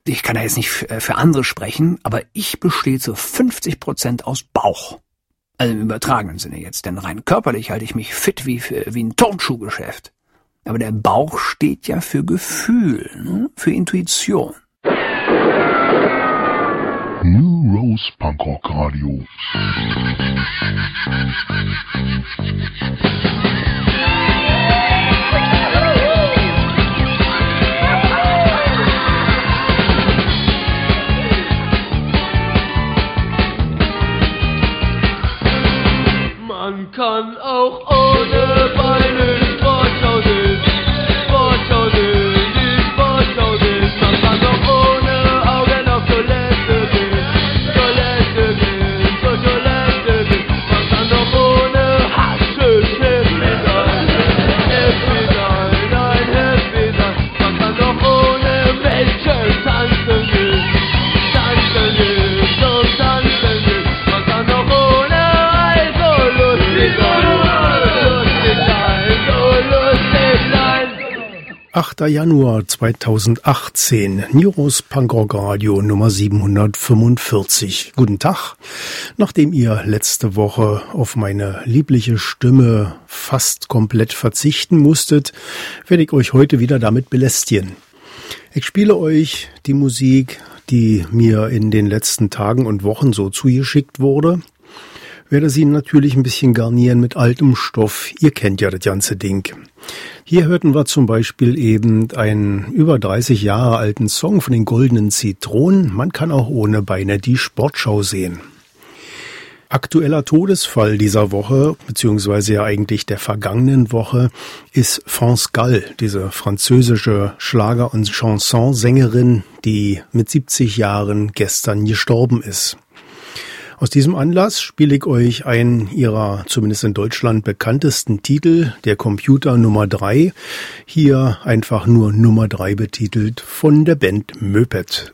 ich kann ja jetzt nicht für andere sprechen, aber ich bestehe zu 50% aus Bauch. Also im übertragenen Sinne jetzt, denn rein körperlich halte ich mich fit wie ein Turnschuhgeschäft. Aber der Bauch steht ja für Gefühl, ne? Für Intuition. New Rose Punkrock Radio. Man kann auch ohne Beine Sportschau sehen, Sportschau sehen, die Sportschau sehen. Man kann auch ohne Augen auf Toilette gehen, Toilette gehen, zur Toilette gehen. Man kann auch ohne Haschisch happy sein, happy sein, nein, happy sein. Man kann auch ohne Mädchen tanzen gehen, tanzen gehen, so tanzen gehen. Man kann auch ohne 8. Januar 2018, New Rose Punkrock Radio Nummer 745. Guten Tag. Nachdem ihr letzte Woche auf meine liebliche Stimme fast komplett verzichten musstet, werde ich euch heute wieder damit belästigen. Ich spiele euch die Musik, die mir in den letzten Tagen und Wochen so zugeschickt wurde. Werde sie natürlich ein bisschen garnieren mit altem Stoff. Ihr kennt ja das ganze Ding. Hier hörten wir zum Beispiel eben einen über 30 Jahre alten Song von den Goldenen Zitronen. Man kann auch ohne Beine die Sportschau sehen. Aktueller Todesfall dieser Woche, beziehungsweise ja eigentlich der vergangenen Woche, ist France Gall, diese französische Schlager- und Chansonsängerin, die mit 70 Jahren gestern gestorben ist. Aus diesem Anlass spiele ich euch einen ihrer, zumindest in Deutschland, bekanntesten Titel, der Computer Nummer 3, hier einfach nur Nummer 3 betitelt, von der Band Möpet.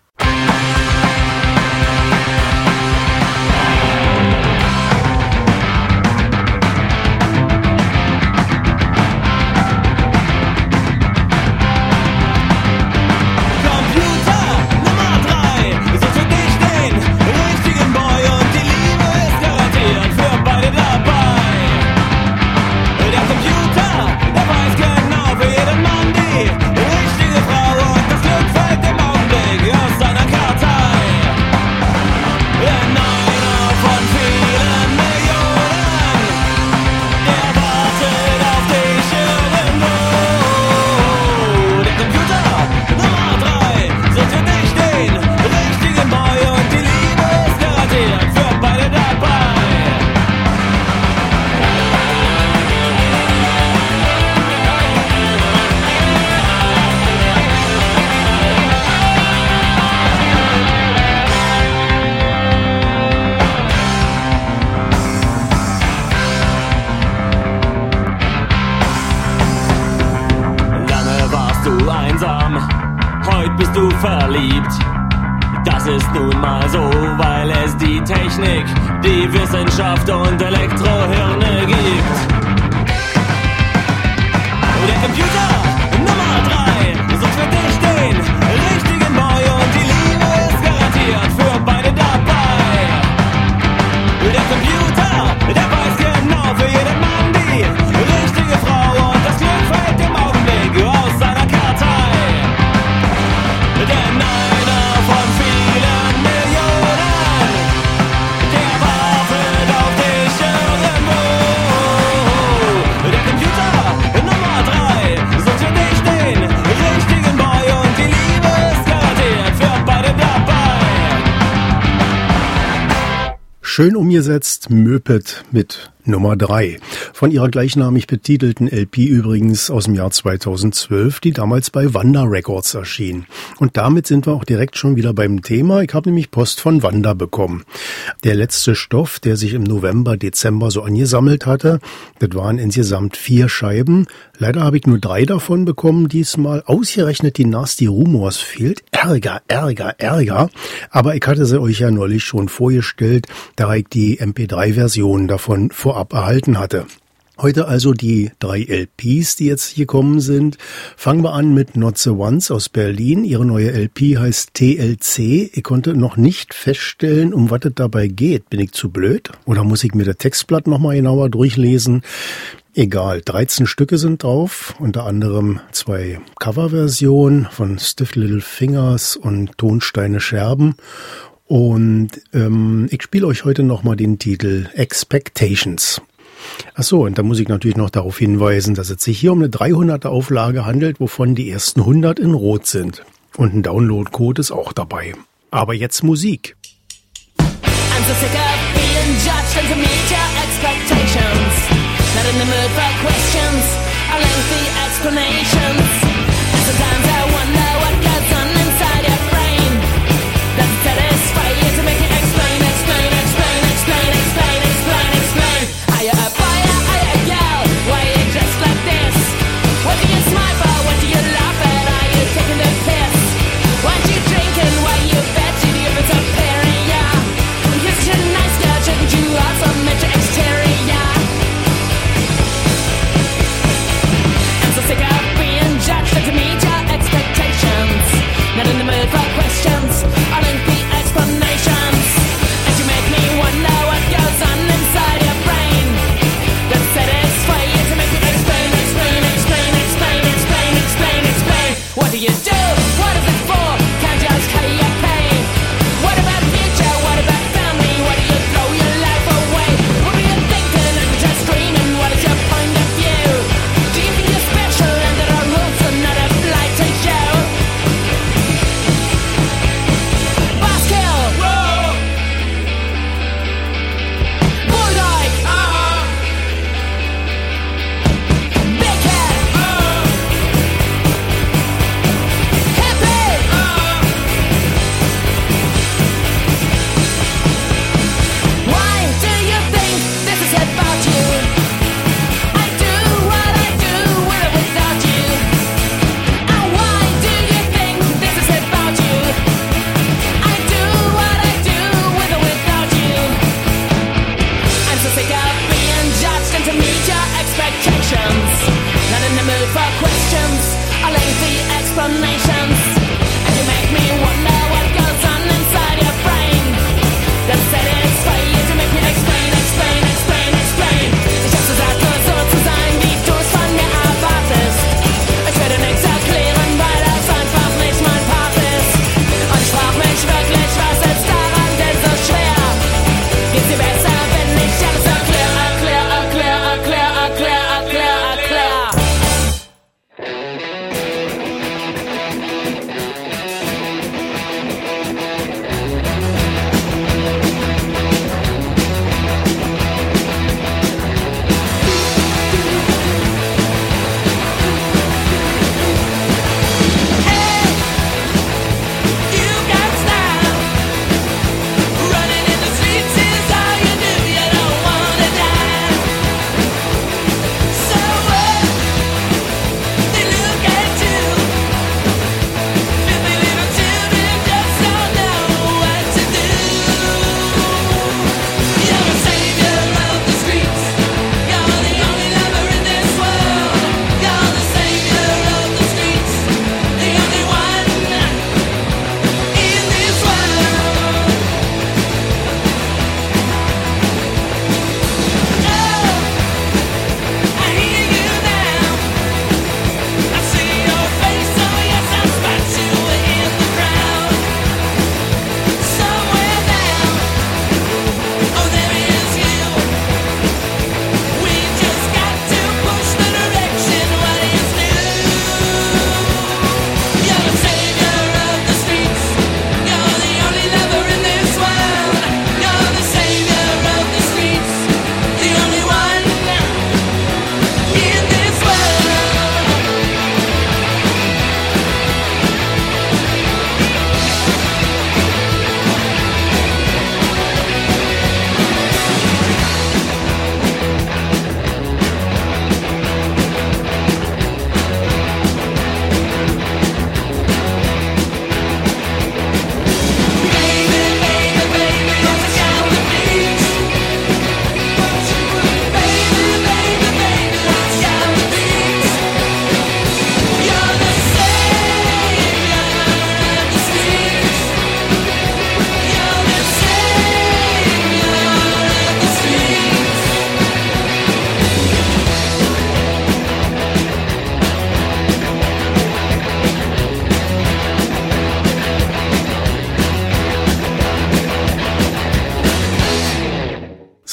Verliebt. Das ist nun mal so, weil es die Technik, die Wissenschaft und Elektrohirne gibt. Der Computer Nummer 3 sucht für dich den richtigen Boy und die Liebe ist garantiert für beide dabei. Der Computer, der weiß genau für jeden Mann die richtige Frau und das Glück fällt im Augenblick aus seiner Kartei. Denn einer von vielen Millionen, der wartet auf dich irgendwo. Der Computer Nummer 3 sucht für dich den richtigen Boy und die Liebe ist garantiert für beide dabei. Schön umgesetzt, Möpet mit Nummer 3. Von ihrer gleichnamig betitelten LP übrigens aus dem Jahr 2012, die damals bei Wanda Records erschien. Und damit sind wir auch direkt schon wieder beim Thema. Ich habe nämlich Post von Wanda bekommen. Der letzte Stoff, der sich im November, Dezember so angesammelt hatte, das waren insgesamt 4 Scheiben. Leider habe ich nur 3 davon bekommen. Diesmal ausgerechnet die Nasty Rumors fehlt. Ärger. Aber ich hatte sie euch ja neulich schon vorgestellt, da ich die MP3-Version davon vorab erhalten hatte. Heute also die 3 LPs, die jetzt hier kommen sind. Fangen wir an mit Not the Ones aus Berlin. Ihre neue LP heißt TLC. Ich konnte noch nicht feststellen, um was es dabei geht. Bin ich zu blöd? Oder muss ich mir das Textblatt nochmal genauer durchlesen? Egal, 13 Stücke sind drauf, unter anderem 2 Coverversionen von Stiff Little Fingers und Tonsteine Scherben. Und ich spiele euch heute nochmal den Titel Expectations. Achso, und da muss ich natürlich noch darauf hinweisen, dass es sich hier um eine 300er Auflage handelt, wovon die ersten 100 in Rot sind. Und ein Download-Code ist auch dabei. Aber jetzt Musik. I'm so sick of being judged and to meet your expectations. Not in the mood for questions or lengthy explanations. And sometimes I wonder what goes on inside your brain. Does it satisfy you to make you explain, explain, explain, explain, explain, explain, explain? Are you a boy or are you a girl? Why are you dressed like this? What do you smile for? What do you laugh at? Are you taking the piss? What you drinking? Why you betting you're superior? And you're such a nice girl, shouldn't you also admit your exterior? I'm so sick of being judged and to meet your expectations.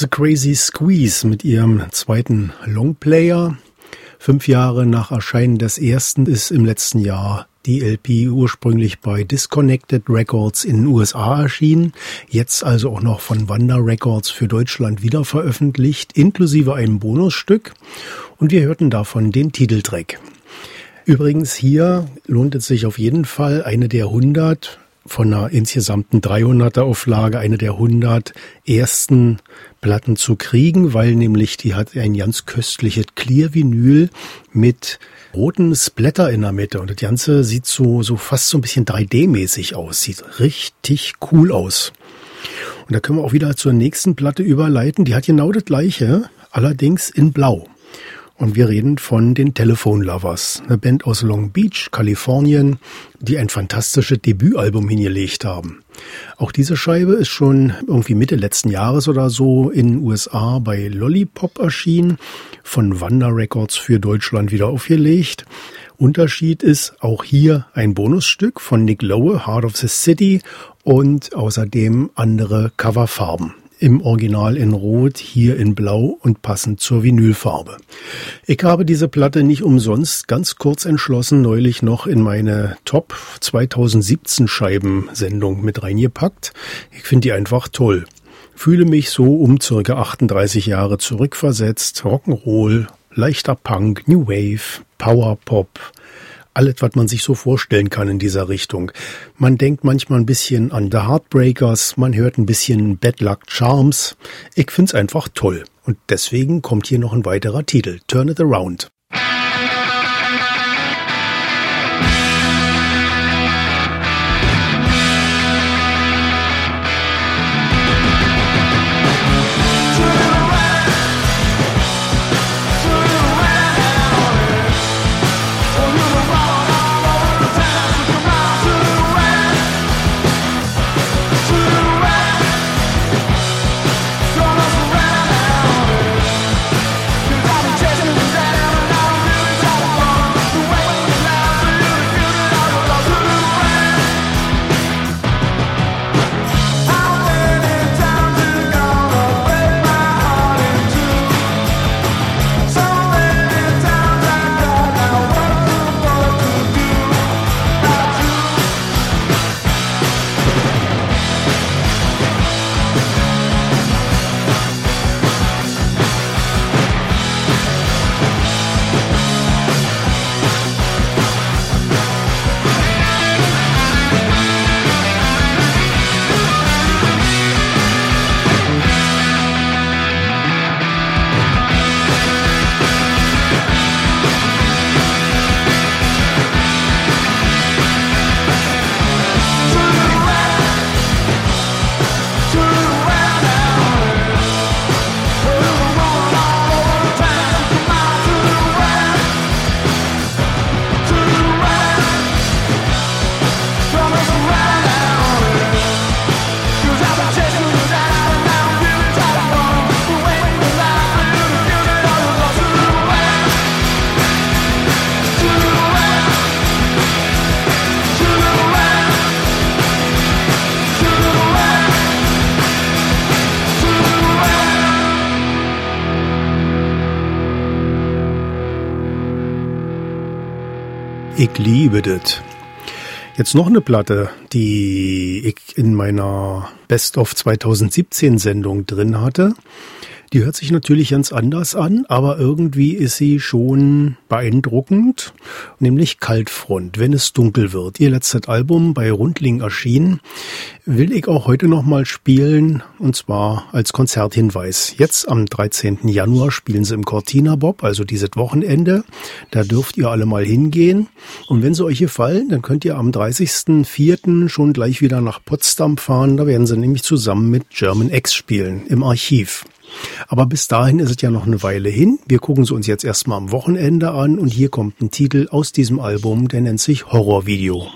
The Crazy Squeeze mit ihrem zweiten Longplayer. 5 Jahre nach Erscheinen des ersten ist im letzten Jahr die LP ursprünglich bei Disconnected Records in den USA erschienen, jetzt also auch noch von Wanda Records für Deutschland wieder veröffentlicht, inklusive einem Bonusstück. Und wir hörten davon den Titeltrack. Übrigens hier lohnt es sich auf jeden Fall, eine der 100 von einer insgesamten 300er Auflage, eine der 100 ersten Platten zu kriegen, weil nämlich die hat ein ganz köstliches Clear-Vinyl mit roten Splatter in der Mitte und das Ganze sieht so fast so ein bisschen 3D-mäßig aus, sieht richtig cool aus. Und da können wir auch wieder zur nächsten Platte überleiten, die hat genau das gleiche, allerdings in Blau. Und wir reden von den Telephone Lovers, eine Band aus Long Beach, Kalifornien, die ein fantastisches Debütalbum hingelegt haben. Auch diese Scheibe ist schon irgendwie Mitte letzten Jahres oder so in den USA bei Lollipop erschienen, von Wanda Records für Deutschland wieder aufgelegt. Unterschied ist auch hier ein Bonusstück von Nick Lowe, Heart of the City, und außerdem andere Coverfarben. Im Original in Rot, hier in Blau und passend zur Vinylfarbe. Ich habe diese Platte nicht umsonst ganz kurz entschlossen neulich noch in meine Top 2017 Scheiben-Sendung mit reingepackt. Ich finde die einfach toll. Fühle mich so um ca. 38 Jahre zurückversetzt. Rock'n'Roll, leichter Punk, New Wave, Powerpop. Alles, was man sich so vorstellen kann in dieser Richtung. Man denkt manchmal ein bisschen an The Heartbreakers, man hört ein bisschen Bad Luck Charms. Ich find's einfach toll. Und deswegen kommt hier noch ein weiterer Titel, Turn It Around. Ich liebe das. Jetzt noch eine Platte, die ich in meiner Best of 2017 Sendung drin hatte. Die hört sich natürlich ganz anders an, aber irgendwie ist sie schon beeindruckend, nämlich Kaltfront, wenn es dunkel wird. Ihr letztes Album bei Rundling erschienen, will ich auch heute nochmal spielen, und zwar als Konzerthinweis. Jetzt am 13. Januar spielen sie im Cortina Bob, also dieses Wochenende. Da dürft ihr alle mal hingehen. Und wenn sie euch gefallen, dann könnt ihr am 30.04. schon gleich wieder nach Potsdam fahren. Da werden sie nämlich zusammen mit German X spielen, im Archiv. Aber bis dahin ist es ja noch eine Weile hin. Wir gucken sie uns jetzt erstmal am Wochenende an und hier kommt ein Titel aus diesem Album, der nennt sich Horrorvideo.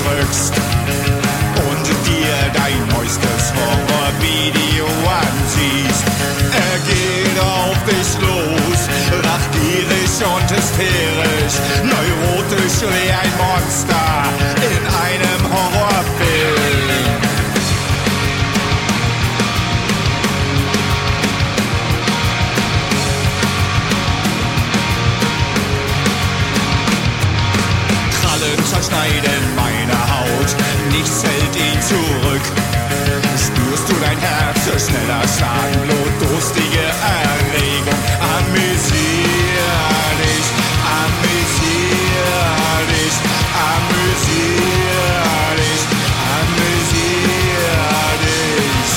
drückst und dir dein neuestes Horrorvideo ansiehst. Er geht auf dich los, rachgierig und hysterisch, neurotisch wie ein Monster in einem Horrorfilm. Krallen zerschneiden meine Haut, nichts hält ihn zurück. Spürst du dein Herz schneller schlagen, blutdurstige Erregung. Amüsier dich, amüsier dich, amüsier dich, amüsier dich.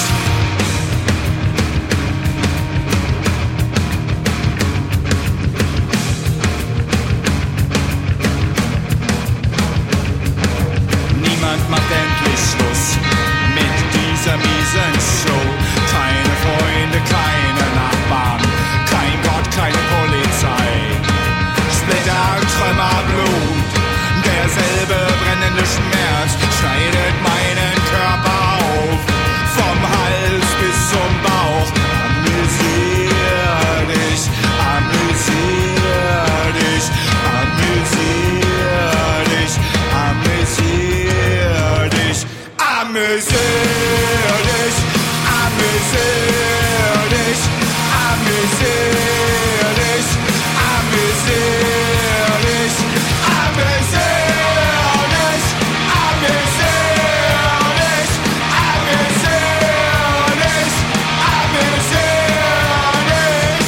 Niemand macht endlich Schluss mit dieser miesen Show. Keine Freunde, keine Nachbarn, kein Gott, keine Polizei. Splitter, Trümmer, Blut, derselbe brennende Schmerz schneidet meinen Körper auf, vom Hals bis zum Bauch. Amüsier dich, amüsier dich, amüsier dich, amüsier dich, amüsier dich, amüsier dich, amüsier dich, amüsier dich, amüsier dich, amüsier dich, amüsier dich, amüsier dich.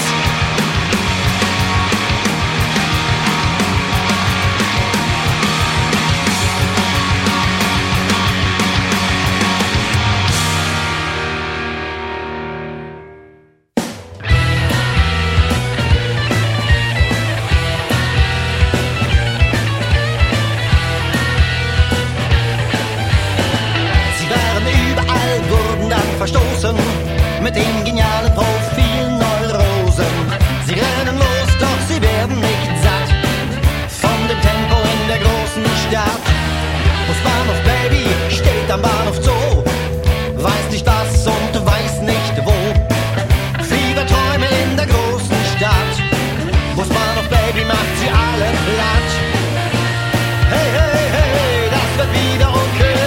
Sie waren überall, wurden dann verstoßen mit den genialen Profilneurosen. Sie rennen los, doch sie werden nicht satt von dem Tempo in der großen Stadt. Busbahnhof Baby steht am Bahnhof Zoo, weiß nicht was und weiß nicht wo. Fieberträume in der großen Stadt, Busbahnhof Baby macht sie alle platt. Hey, hey, hey, das wird wieder okay.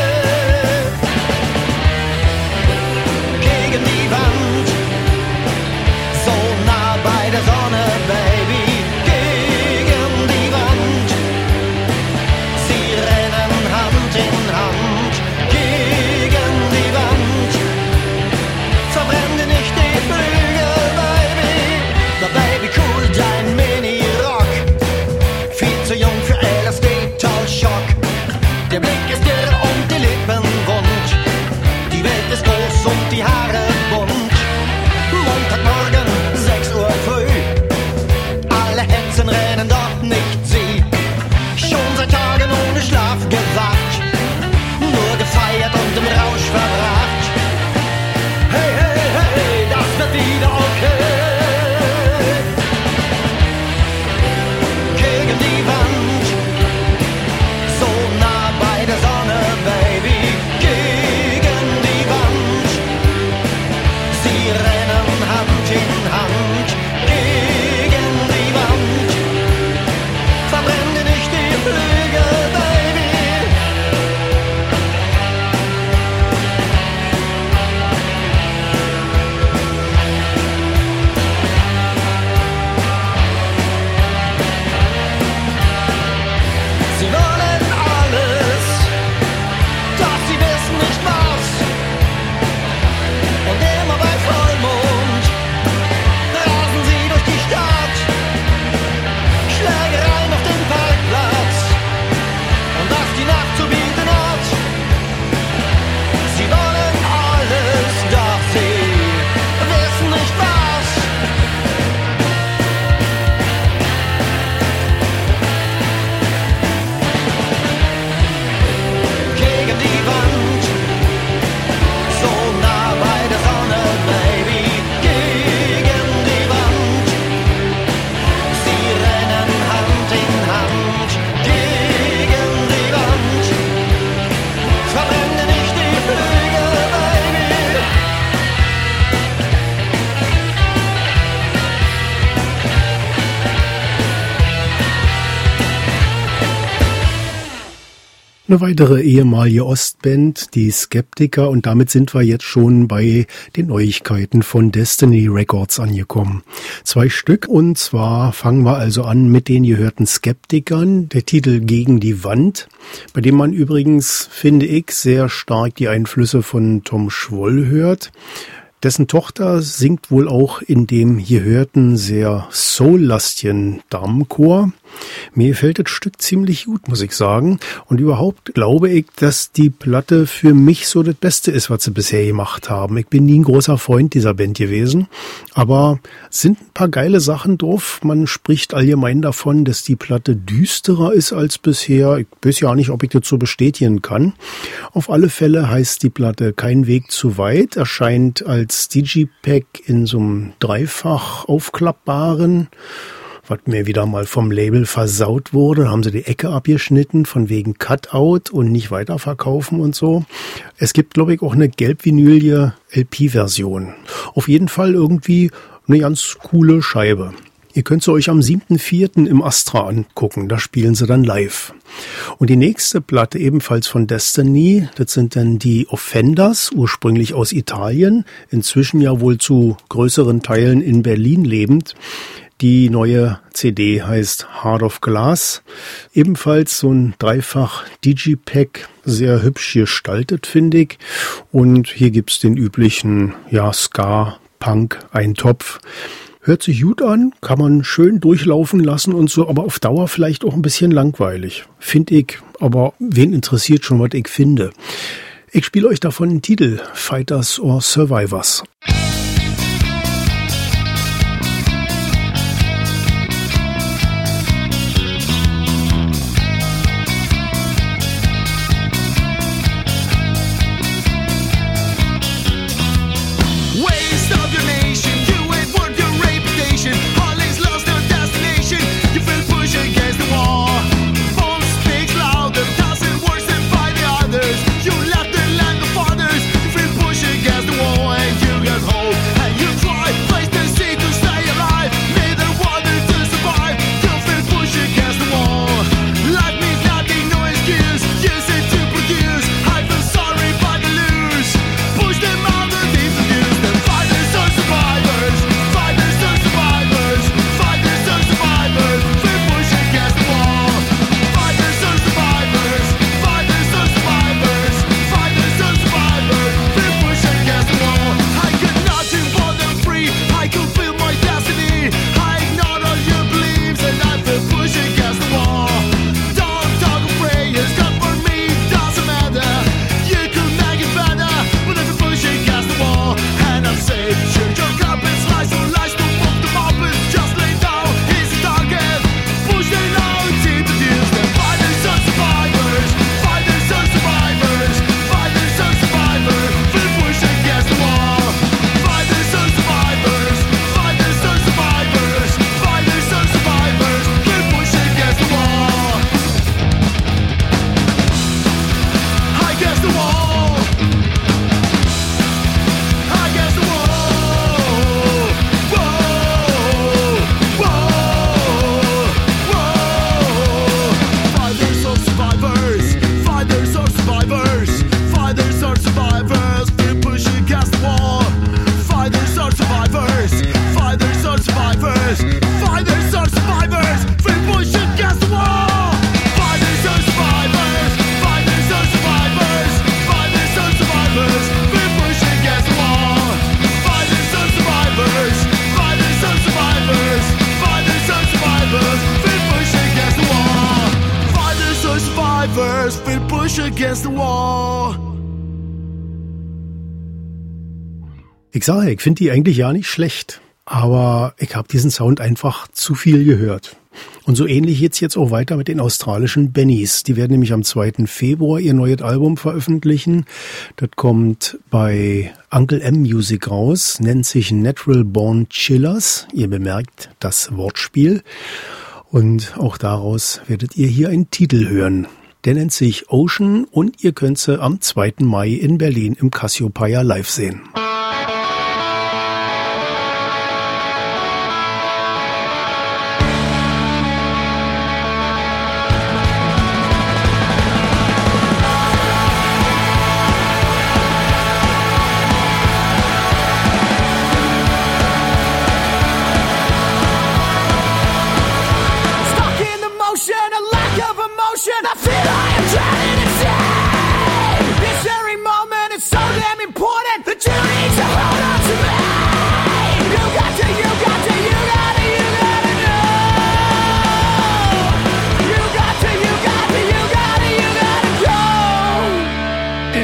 Gegen die Wand, so nah bei der Sonne, Baby. Gegen die Wand, sie rennen Hand in Hand. Gegen die Wand, verbrenn dir nicht die Flügel, Baby. Na Baby, cool, dein Mini-Rock, viel zu jung für LSD, toll Schock. Der Blick ist irre und die Lippen wund. Die Welt ist groß und die Haare bunt. Montagmorgen, 6 Uhr früh. Alle hetzen, rennen, doch nicht sie. Schon seit Tagen ohne Schlaf gewacht, nur gefeiert und im Rausch verbracht. Hey, hey, hey, das wird wieder okay. Gegen die Wand, so nah bei der Sonne, Baby. Gegen die Wand, Eine weitere ehemalige Ostband, die Skeptiker, und damit sind wir jetzt schon bei den Neuigkeiten von Destiny Records angekommen. 2 Stück, und zwar fangen wir also an mit den gehörten Skeptikern, der Titel Gegen die Wand, bei dem man übrigens, finde ich, sehr stark die Einflüsse von Tom Schwoll hört. Dessen Tochter singt wohl auch in dem gehörten sehr soullastigen Damenchor. Mir gefällt das Stück ziemlich gut, muss ich sagen. Und überhaupt glaube ich, dass die Platte für mich so das Beste ist, was sie bisher gemacht haben. Ich bin nie ein großer Freund dieser Band gewesen, aber sind ein paar geile Sachen drauf. Man spricht allgemein davon, dass die Platte düsterer ist als bisher. Ich weiß ja nicht, ob ich das so bestätigen kann. Auf alle Fälle heißt die Platte Kein Weg zu weit, erscheint als Digipack in so einem dreifach aufklappbaren, was mir wieder mal vom Label versaut wurde. Da haben sie die Ecke abgeschnitten, von wegen Cutout und nicht weiterverkaufen und so. Es gibt, glaube ich, auch eine gelb-vinylige LP-Version. Auf jeden Fall irgendwie eine ganz coole Scheibe. Ihr könnt sie euch am 7.4. im Astra angucken, da spielen sie dann live. Und die nächste Platte ebenfalls von Destiny, das sind dann die Offenders, ursprünglich aus Italien, inzwischen ja wohl zu größeren Teilen in Berlin lebend. Die neue CD heißt Heart of Glass, ebenfalls so ein dreifach Digipack, sehr hübsch gestaltet, finde ich. Und hier gibt's den üblichen, ja, Ska-Punk-Eintopf. Hört sich gut an, kann man schön durchlaufen lassen und so, aber auf Dauer vielleicht auch ein bisschen langweilig, finde ich. Aber wen interessiert schon, was ich finde? Ich spiele euch davon den Titel Fighters or Survivors. Ich sage, ich finde die eigentlich ja nicht schlecht, aber ich habe diesen Sound einfach zu viel gehört. Und so ähnlich geht's jetzt auch weiter mit den australischen Bennies. Die werden nämlich am 2. Februar ihr neues Album veröffentlichen. Das kommt bei Uncle M Music raus, nennt sich Natural Born Chillers. Ihr bemerkt das Wortspiel. Und auch daraus werdet ihr hier einen Titel hören. Der nennt sich Ocean und ihr könnt sie am 2. Mai in Berlin im Cassiopeia live sehen.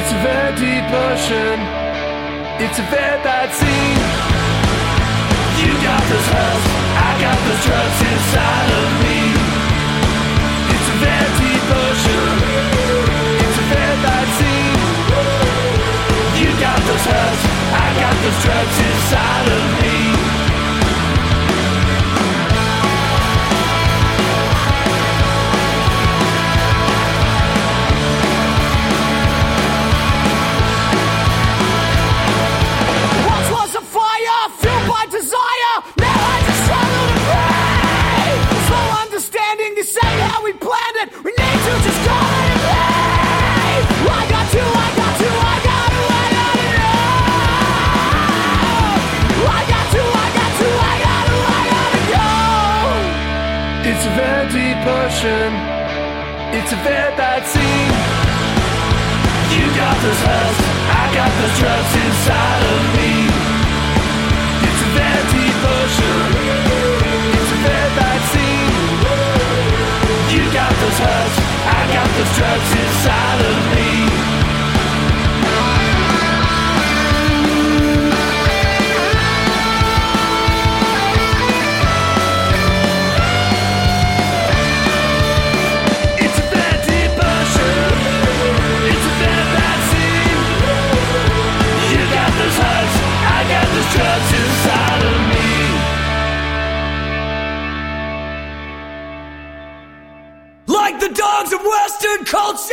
It's a very deep ocean. It's a very bad scene. You got those hurts, I got those drugs inside of me. It's a very deep ocean. It's a very bad scene. You got those hurts, I got those drugs inside of me. Desire, now I just struggle to breathe. Slow understanding, this ain't how we planned it. We need to just call it a day. I got to know. I got to go. It's a very deep ocean. It's a very bad scene. You got those hurts, I got those drugs inside of me. It's a very deep ocean. It's a very bad scene. You got those hurts, I got those drugs inside of me. It's a very deep ocean. It's a very bad scene. You got those hurts, I got those drugs inside of me. Like the dogs of Western culture!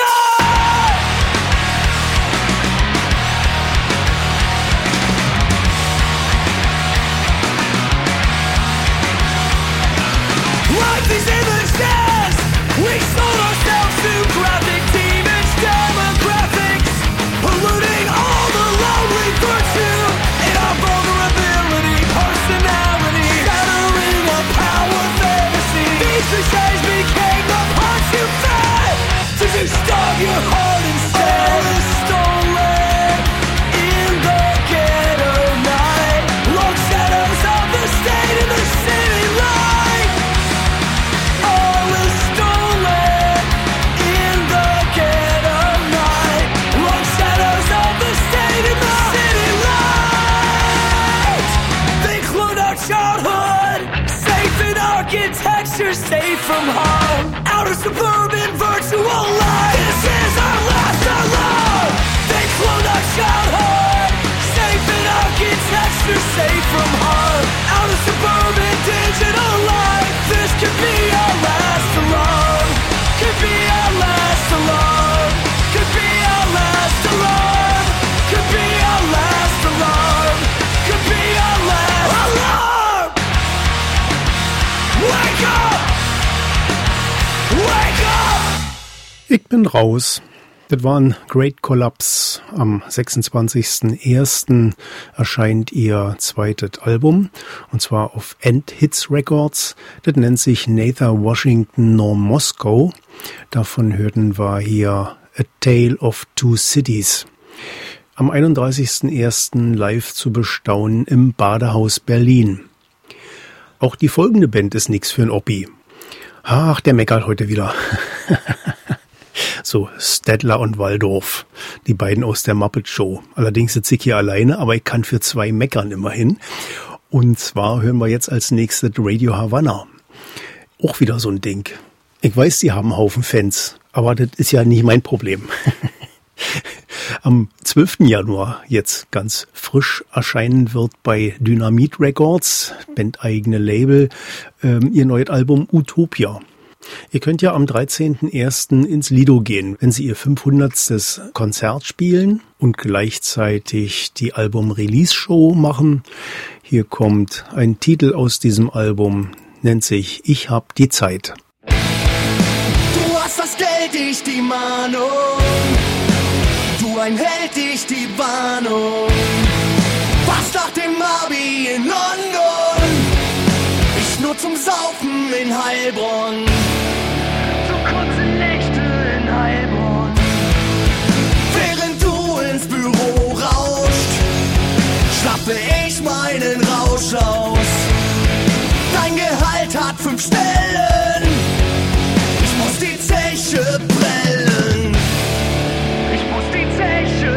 Like these images, we sold ourselves to graphic demons, demographics, polluting all the lonely virtue in our vulnerability, personality, shattering a power fantasy. These cliches became the parts you fed. Did you starve your heart instead? All is stolen in the ghetto night. Long shadows of the state in the city light. All is stolen in the ghetto night. Long shadows of the state in the city light. They cloned our childhood, safe in architecture, safe from harm. Outer suburban virtual life. This is our last alarm. They cloned our childhood, safe in architecture, safe from harm. Outer suburban digital life. This could be our last alarm. Could be our last alarm. Could be our last alarm. Could be our last alarm. Could be our last alarm. Wake up! Wake up! Ich bin raus. Das war ein Great Collapse. Am 26.01. erscheint ihr zweites Album, und zwar auf End Hits Records. Das nennt sich Neither Washington nor Moscow. Davon hörten wir hier A Tale of Two Cities. Am 31.01. live zu bestaunen im Badehaus Berlin. Auch die folgende Band ist nix für ein Oppi. Ach, der meckert heute wieder. So, Stedler und Waldorf, die beiden aus der Muppet Show. Allerdings sitze ich hier alleine, aber ich kann für zwei meckern immerhin. Und zwar hören wir jetzt als nächstes Radio Havana. Auch wieder so ein Ding. Ich weiß, die haben einen Haufen Fans, aber das ist ja nicht mein Problem. Am 12. Januar jetzt ganz frisch erscheinen wird bei Dynamit Records, bandeigene Label, ihr neues Album Utopia. Ihr könnt ja am 13.01. ins Lido gehen, wenn sie ihr 500. Konzert spielen und gleichzeitig die Album-Release-Show machen. Hier kommt ein Titel aus diesem Album, nennt sich Ich hab die Zeit. Du hast das Geld, ich die Mahnung. Du ein Held, ich die Warnung. Was nach dem Abi in London? Ich nur zum Saufen in Heilbronn. So kurze Nächte in Heilbronn. Während du ins Büro rauscht, schnappe ich meinen Rausch aus. Dein Gehalt hat 5 Stellen. Ich muss die Zeche prellen. Ich muss die Zeche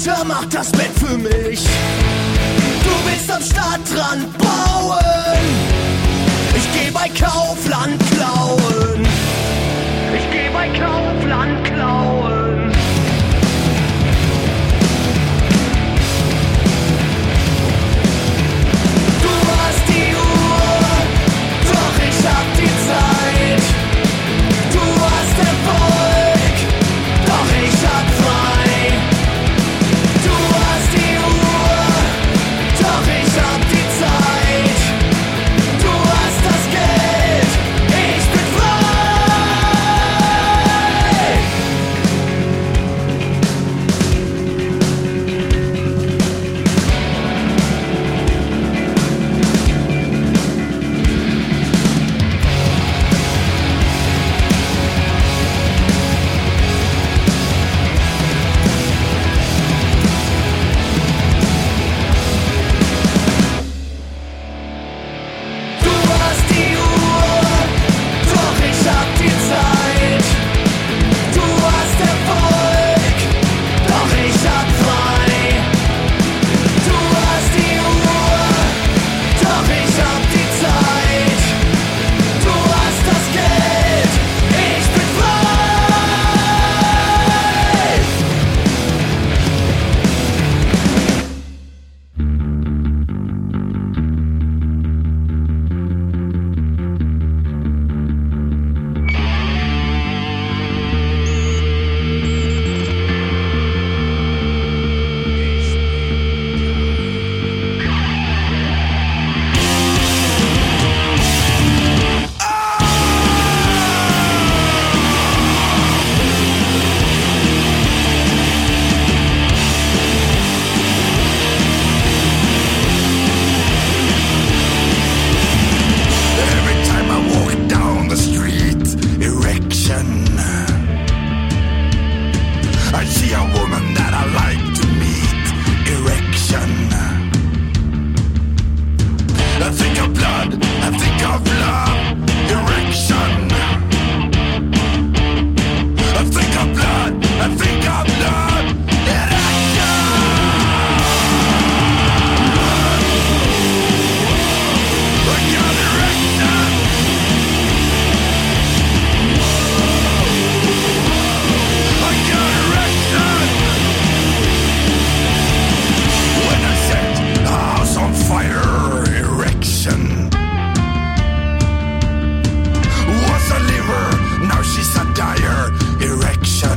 Computer macht das Bett für mich. Du bist am Stadtrand bauen. Ich geh bei Kaufland klauen. Ich geh bei Kaufland klauen. Du hast die Uhr, doch ich hab die Zeit. Du hast Erfolg, doch ich hab frei. Du hast die Uhr, doch ich hab die Zeit. Du hast das Geld, ich bin frei. Du hast die Uhr, doch ich hab die Zeit. Du hast Erfolg, doch ich hab frei. Du hast die Uhr, doch ich hab die Zeit. Du hast das Geld, ich bin frei. Every time I walk down the street, erection. I see a woman that I like to meet, erection. I think of blood, I think of love, erection. I think of blood, I think of love, erection. I got erection. I got erection. When I set a house on fire, erection. Was a liver, now she's a dire, erection.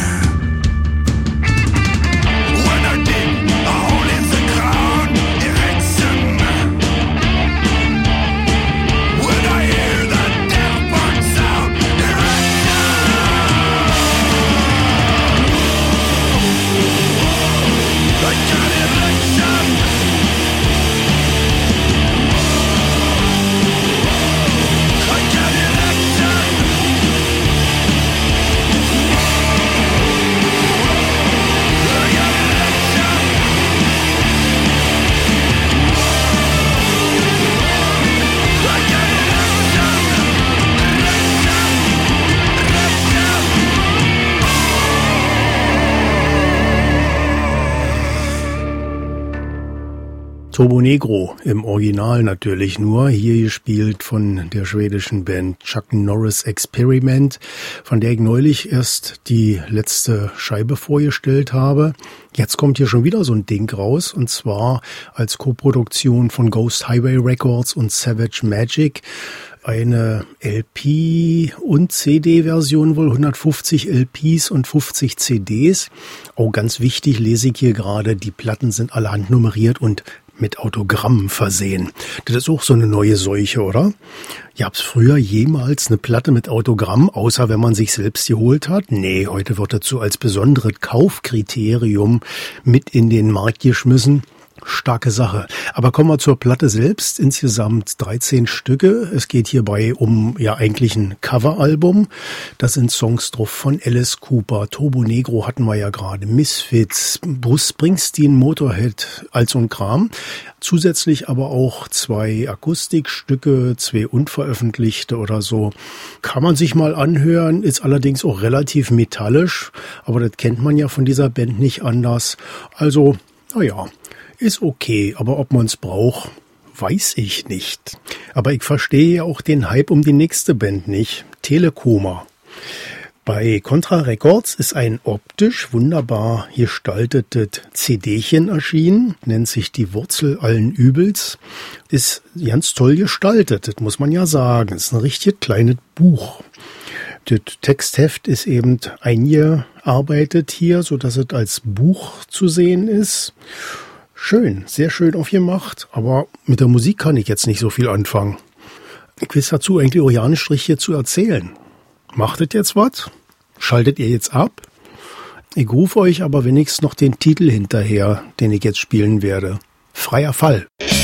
When I dig a hole in the ground, erection. When I hear the death bird sound, erection. I got erection. I got erection. I got erection. I got Turbo Negro im Original natürlich nur, hier gespielt von der schwedischen Band Chuck Norris Experiment, von der ich neulich erst die letzte Scheibe vorgestellt habe. Jetzt kommt hier schon wieder so ein Ding raus, und zwar als Koproduktion von Ghost Highway Records und Savage Magic. Eine LP- und CD-Version, wohl 150 LPs und 50 CDs. Oh, ganz wichtig, lese ich hier gerade, die Platten sind alle handnummeriert und mit Autogrammen versehen. Das ist auch so eine neue Seuche, oder? Gab's früher jemals eine Platte mit Autogramm, außer wenn man sich selbst geholt hat? Nee, heute wird dazu als besonderes Kaufkriterium mit in den Markt geschmissen. Starke Sache. Aber kommen wir zur Platte selbst. Insgesamt 13 Stücke. Es geht hierbei um ja eigentlich ein Coveralbum. Da sind Songs drauf von Alice Cooper, Turbo Negro hatten wir ja gerade, Misfits, Bruce Springsteen, Motorhead, all so ein Kram. Zusätzlich aber auch 2 Akustikstücke, 2 unveröffentlichte oder so. Kann man sich mal anhören, ist allerdings auch relativ metallisch. Aber das kennt man ja von dieser Band nicht anders. Also, naja. Ist okay, aber ob man es braucht, weiß ich nicht. Aber ich verstehe ja auch den Hype um die nächste Band nicht. Telekoma. Bei Contra Records ist ein optisch wunderbar gestaltetes CDchen erschienen. Nennt sich Die Wurzel allen Übels. Ist ganz toll gestaltet, das muss man ja sagen. Ist ein richtig kleines Buch. Das Textheft ist eben eingearbeitet hier, sodass es als Buch zu sehen ist. Schön, sehr schön aufgemacht, aber mit der Musik kann ich jetzt nicht so viel anfangen. Ich weiß dazu eigentlich auch ja einen Strich hier zu erzählen. Macht es jetzt was? Schaltet ihr jetzt ab? Ich rufe euch aber wenigstens noch den Titel hinterher, den ich jetzt spielen werde. Freier Fall.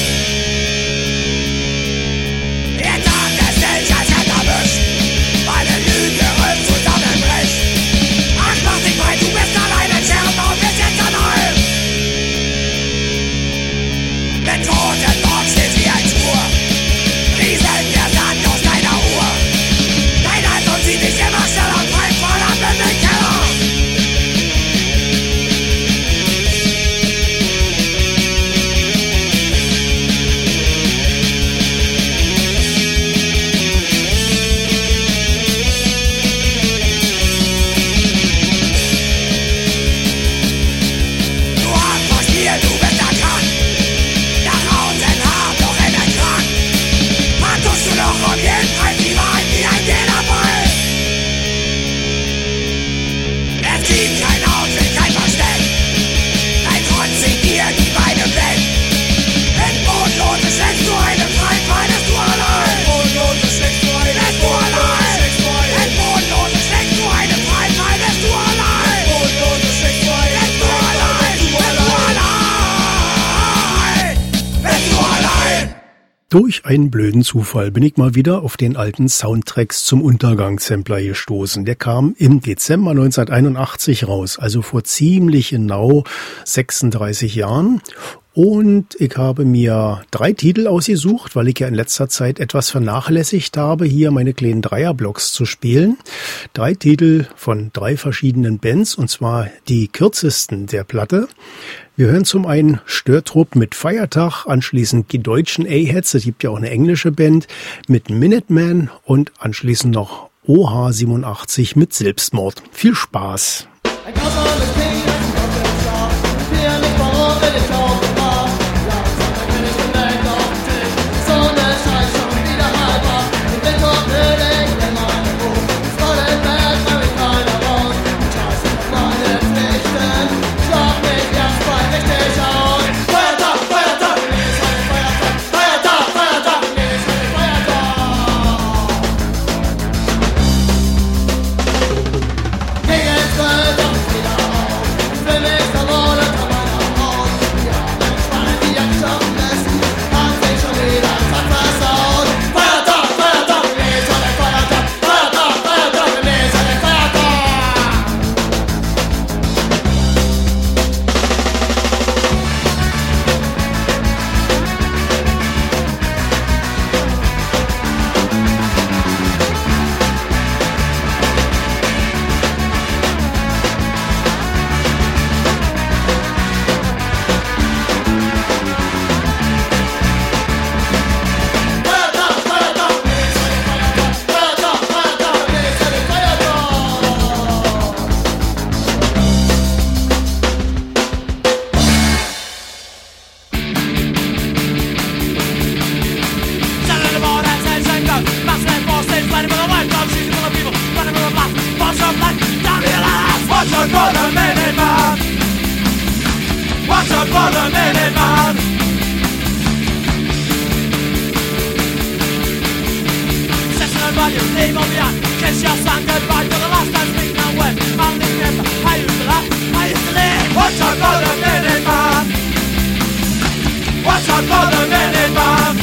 Durch einen blöden Zufall bin ich mal wieder auf den alten Soundtracks zum Untergang-Sampler gestoßen. Der kam im Dezember 1981 raus, also vor ziemlich genau 36 Jahren. Und ich habe mir 3 Titel ausgesucht, weil ich ja in letzter Zeit etwas vernachlässigt habe, hier meine kleinen Dreierblocks zu spielen. 3 Titel von 3 verschiedenen Bands, und zwar die kürzesten der Platte. Wir hören zum einen Störtrupp mit Feiertag, anschließend die deutschen A-Heads, es gibt ja auch eine englische Band, mit Minuteman und anschließend noch OH87 mit Selbstmord. Viel Spaß! out for the Minute Man.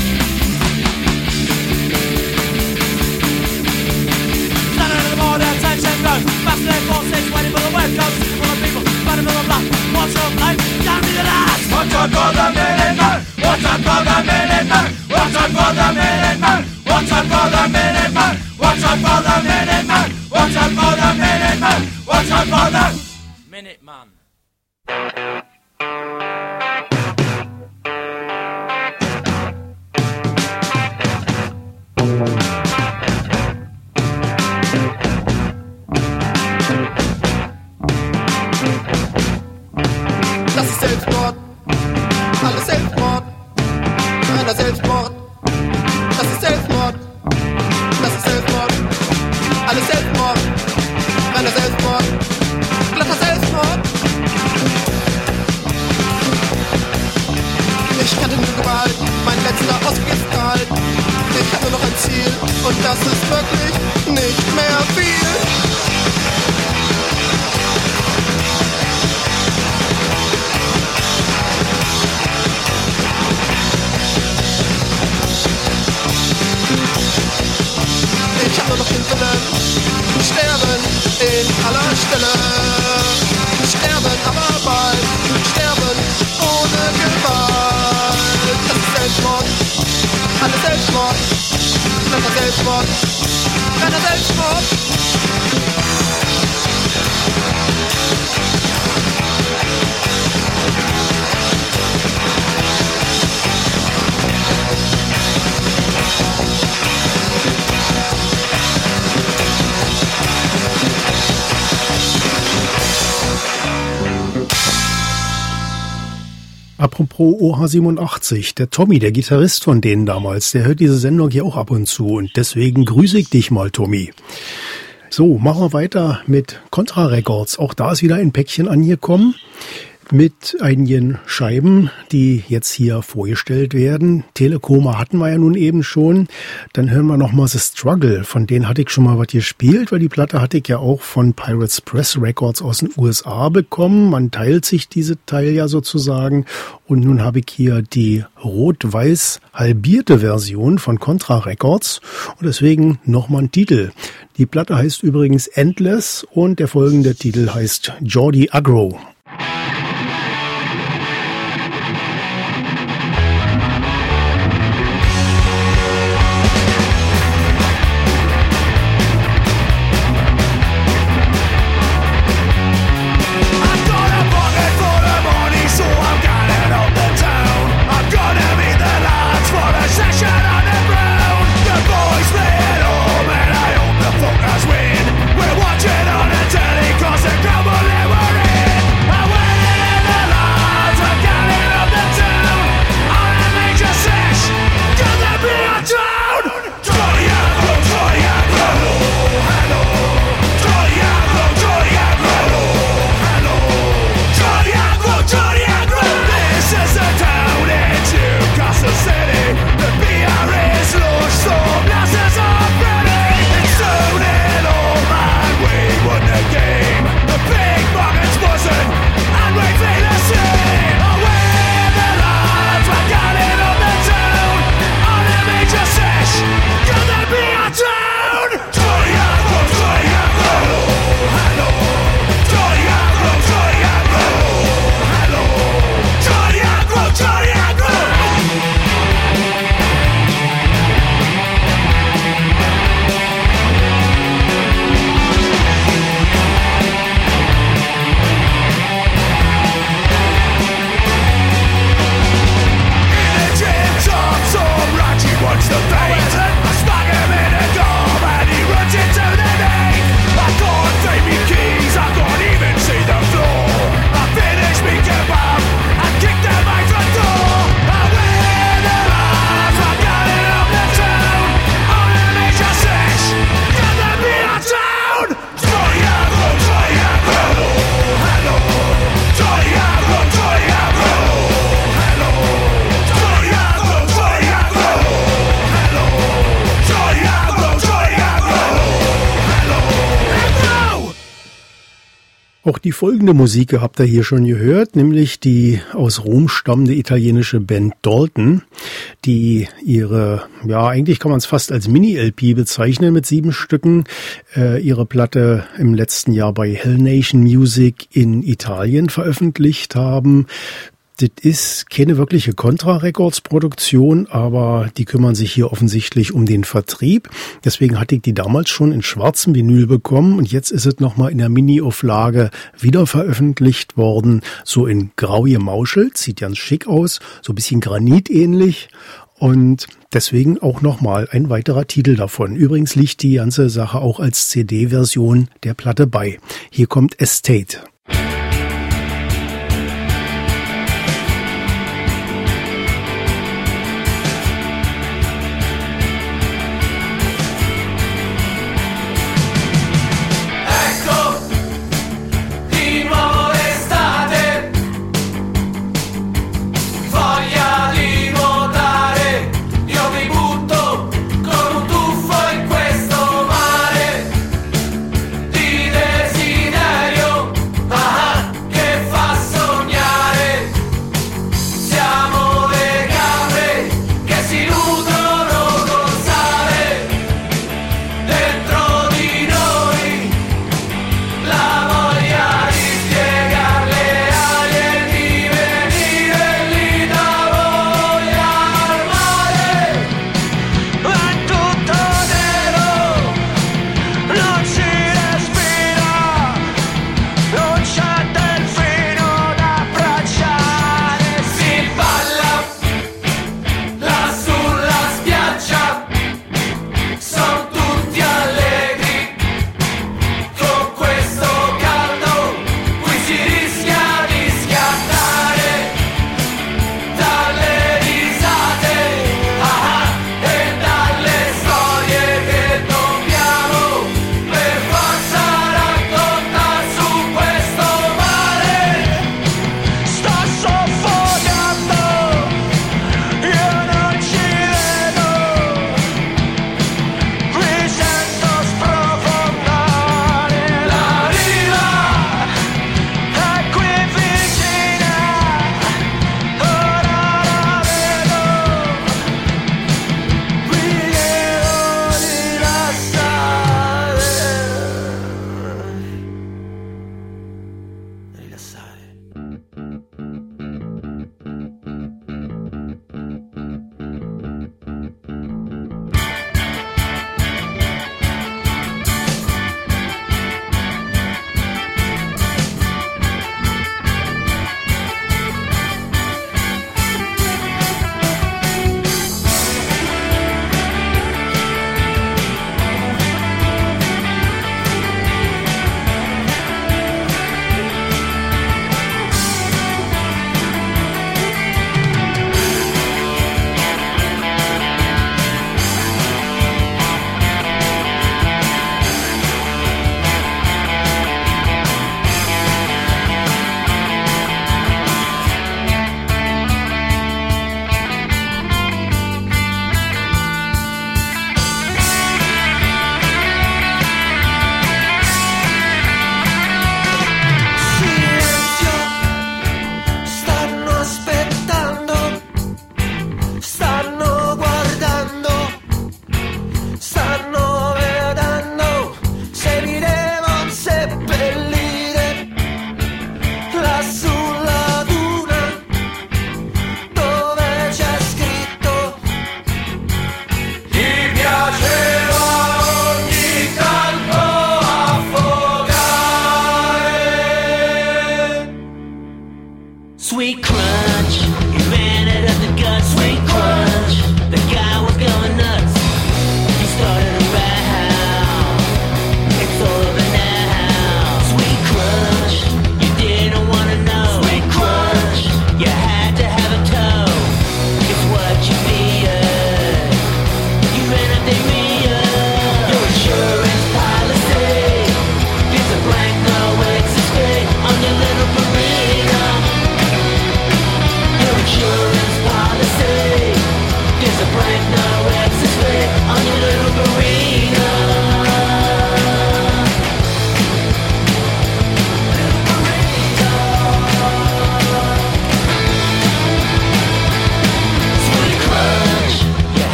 Standing in the border, attention goes. Fascinating forces, waiting for the wave goes. Full of people, fighting for the blood. What's your life? Down to the last. Watch out for the Minute Man. Watch out for the Minute Man. Watch out for the Minute Man. Watch out for the Minute Man. Watch out for the Minute Man. Watch out for the Minute Man. Watch out for the Minute Man. Das ist Selbstmord, alles Selbstmord, einer Selbstmord. Das ist Selbstmord, das ist Selbstmord, alles Selbstmord, einer Selbstmord, glatter Selbstmord. Ich kannte nur Gewalt, mein letzter Ausweg ist kalt. Ich hatte noch ein Ziel und das ist wirklich nicht mehr viel. Ich hab nur noch den Willen, sterben in aller Stille. Sterben aber bald, sterben ohne Gewalt. Das ist Selbstmord, alles Selbstmord, kleiner Selbstmord, kleiner Selbstmord. Apropos OH87, der Tommy, der Gitarrist von denen damals, der hört diese Sendung hier auch ab und zu und deswegen grüße ich dich mal, Tommy. So, machen wir weiter mit Contra Records. Auch da ist wieder ein Päckchen angekommen mit einigen Scheiben, die jetzt hier vorgestellt werden. Telekoma hatten wir ja nun eben schon. Dann hören wir nochmal The Struggle. Von denen hatte ich schon mal was gespielt, weil die Platte hatte ich ja auch von Pirates Press Records aus den USA bekommen. Man teilt sich diese Teil ja sozusagen. Und nun habe ich hier die rot-weiß halbierte Version von Contra Records. Und deswegen nochmal ein Titel. Die Platte heißt übrigens Endless und der folgende Titel heißt Jordi Agro. We're watching on the telly 'cause they're crumbling, we're in. Auch die folgende Musik habt ihr hier schon gehört, nämlich die aus Rom stammende italienische Band Dalton, die ihre, ja eigentlich kann man es fast als Mini-LP bezeichnen mit 7 Stücken, ihre Platte im letzten Jahr bei Hell Nation Music in Italien veröffentlicht haben. Das ist keine wirkliche Contra-Records-Produktion, aber die kümmern sich hier offensichtlich um den Vertrieb. Deswegen hatte ich die damals schon in schwarzem Vinyl bekommen und jetzt ist es nochmal in der Mini-Auflage wieder veröffentlicht worden. So in grau gemauschelt, sieht ganz schick aus, so ein bisschen granitähnlich. Und deswegen auch nochmal ein weiterer Titel davon. Übrigens liegt die ganze Sache auch als CD-Version der Platte bei. Hier kommt Estate. Desiderio,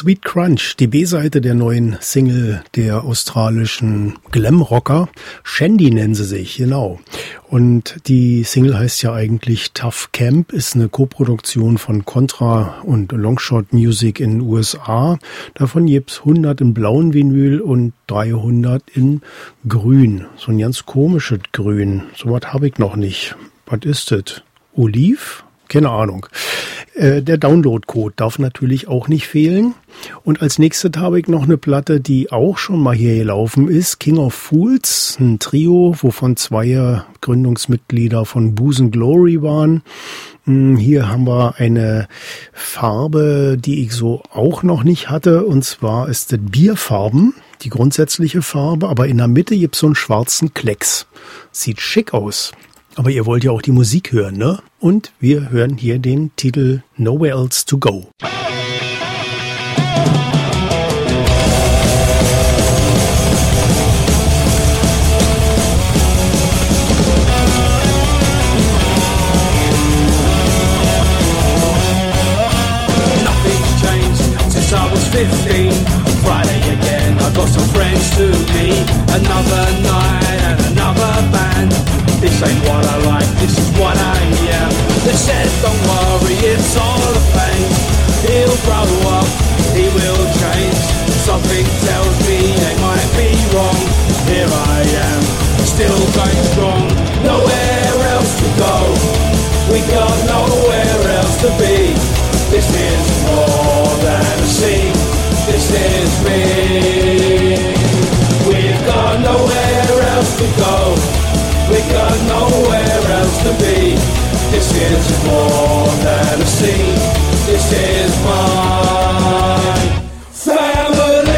Sweet Crunch, die B-Seite der neuen Single der australischen Glam-Rocker. Shandy nennen sie sich, genau. Und die Single heißt ja eigentlich Tough Camp, ist eine Koproduktion von Contra und Longshot Music in den USA. Davon gibt's 100 in blauen Vinyl und 300 in grün. So ein ganz komisches Grün. So was habe ich noch nicht. Was ist das? Oliv? Keine Ahnung. Der Download-Code darf natürlich auch nicht fehlen. Und als nächstes habe ich noch eine Platte, die auch schon mal hier gelaufen ist. King of Fools, ein Trio, wovon 2 Gründungsmitglieder von Booze and Glory waren. Hier haben wir eine Farbe, die ich so auch noch nicht hatte. Und zwar ist das Bierfarben, die grundsätzliche Farbe. Aber in der Mitte gibt es so einen schwarzen Klecks. Sieht schick aus. Aber ihr wollt ja auch die Musik hören, ne? Und wir hören hier den Titel Nowhere Else to Go. Nothing's changed since I was 15. Friday again, I got some friends to meet. Another night and another band. This ain't what I like, this is what I am. They said don't worry, it's all a phase. He'll grow up, he will change. Something tells me they might be wrong. Here I am, still going strong. Nowhere else to go, we got nowhere else to be. This is more than a scene, this is me. We've got nowhere else to go, we got nowhere else to be. This is more than a scene, this is my family.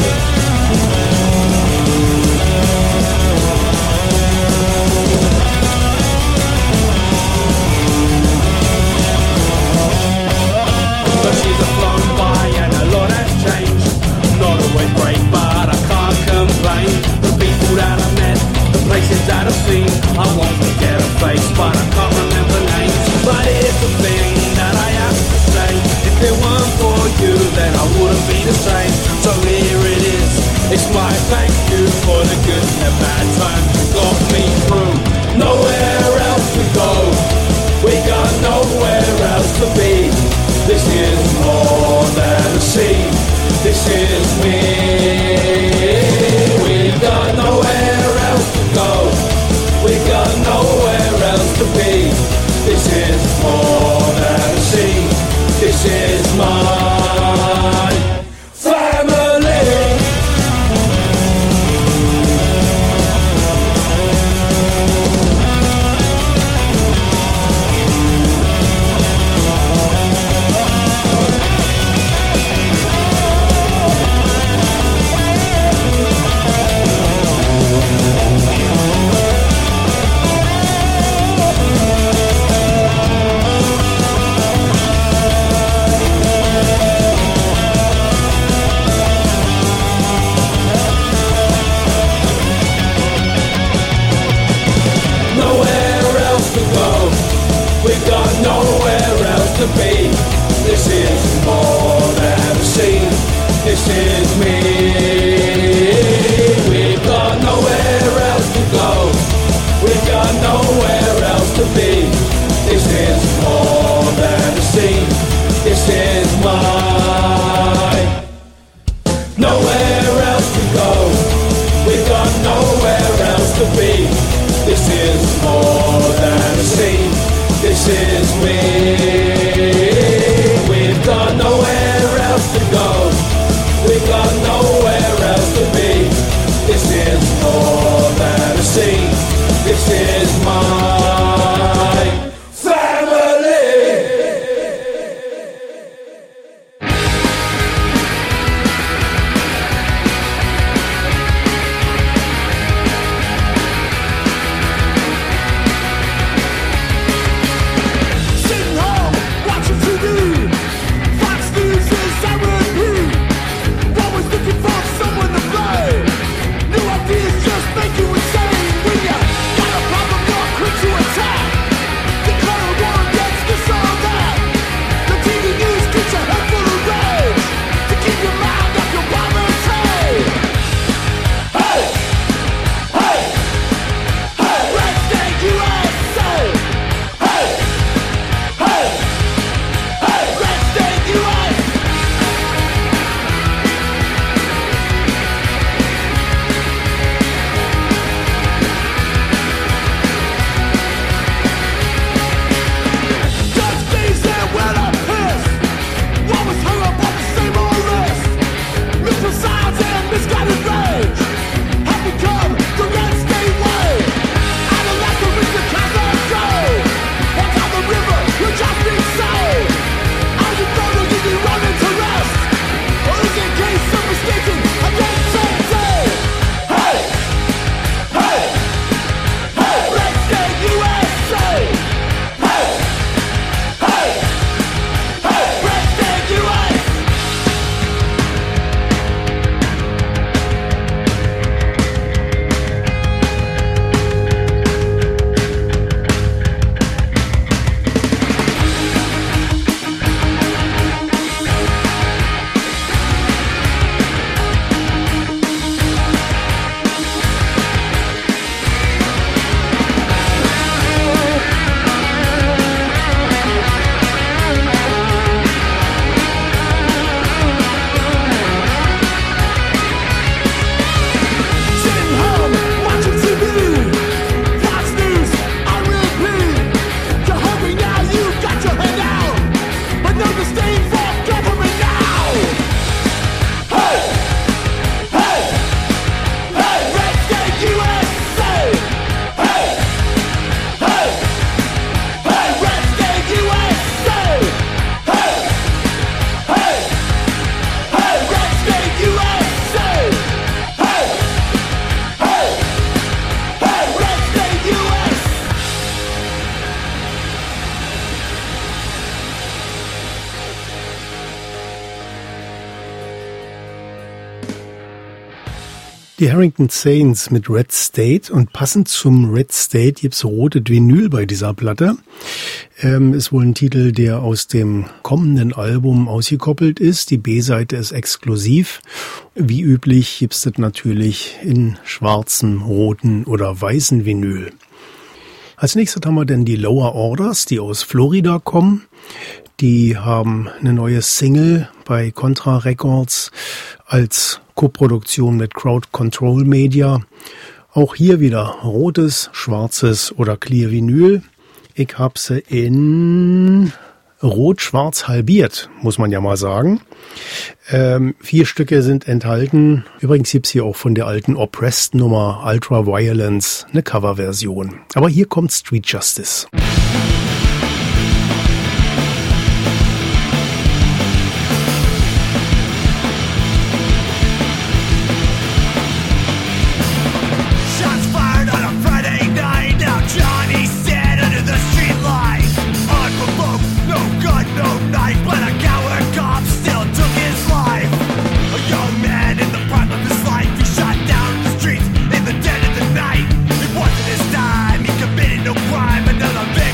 But she's flown by and a lot has changed. Not always great, but I can't complain. The people that I met, the places that I've seen, I won't forget a face, but I can't remember names. But here's the thing that I have to say: if it weren't for Die Harrington Saints mit Red State, und passend zum Red State gibt's rote Vinyl bei dieser Platte. Ist wohl ein Titel, der aus dem kommenden Album ausgekoppelt ist. Die B-Seite ist exklusiv. Wie üblich gibt's das natürlich in schwarzen, roten oder weißen Vinyl. Als nächstes haben wir dann die Lower Orders, die aus Florida kommen. Die haben eine neue Single bei Contra Records als Koproduktion mit Crowd Control Media. Auch hier wieder rotes, schwarzes oder Clear Vinyl. Ich habe sie in rot-schwarz halbiert, muss man ja mal sagen. 4 Stücke sind enthalten. Übrigens gibt's hier auch von der alten Oppressed-Nummer Ultra Violence eine Coverversion. Aber hier kommt Street Justice. It wasn't his time, he committed no crime, another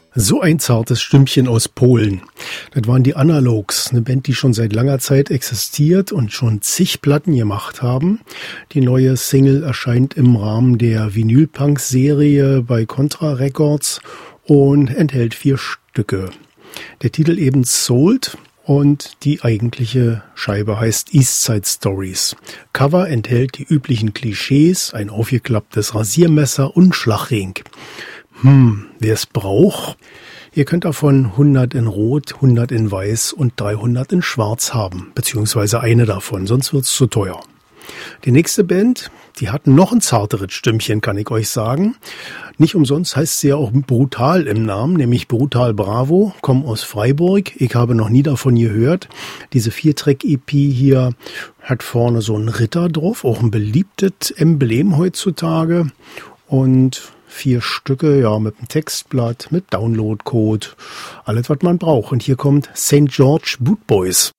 So ein zartes Stimmchen aus Polen. Das waren die Analogs, eine Band, die schon seit langer Zeit existiert und schon zig Platten gemacht haben. Die neue Single erscheint im Rahmen der Vinyl-Punk-Serie bei Contra Records und enthält 4 Stücke. Der Titel eben Sold und die eigentliche Scheibe heißt Eastside Stories. Cover enthält die üblichen Klischees, ein aufgeklapptes Rasiermesser und Schlagring. Wer es braucht, ihr könnt davon 100 in Rot, 100 in Weiß und 300 in Schwarz haben, beziehungsweise eine davon, sonst wird's zu teuer. Die nächste Band, die hat noch ein zarteres Stimmchen, kann ich euch sagen. Nicht umsonst heißt sie ja auch Brutal im Namen, nämlich Brutal Bravo, kommen aus Freiburg. Ich habe noch nie davon gehört. Diese 4-Track-EP hier hat vorne so einen Ritter drauf, auch ein beliebtes Emblem heutzutage. Und 4 Stücke, ja, mit einem Textblatt, mit Downloadcode, alles, was man braucht. Und hier kommt St. George Boot Boys.